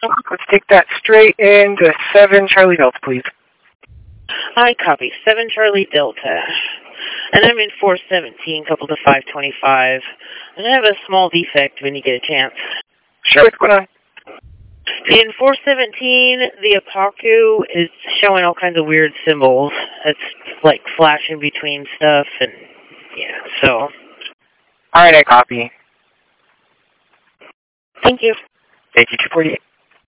Let's take that straight into 7 Charlie Delta, please. I copy. 7 Charlie Delta. And I'm in 417, coupled to 525. And I have a small defect when you get a chance. Sure, what's going on? In 417, the Apaku is showing all kinds of weird symbols. It's like flashing between stuff, and yeah, so. Alright, I copy. Thank you. Thank you, 248.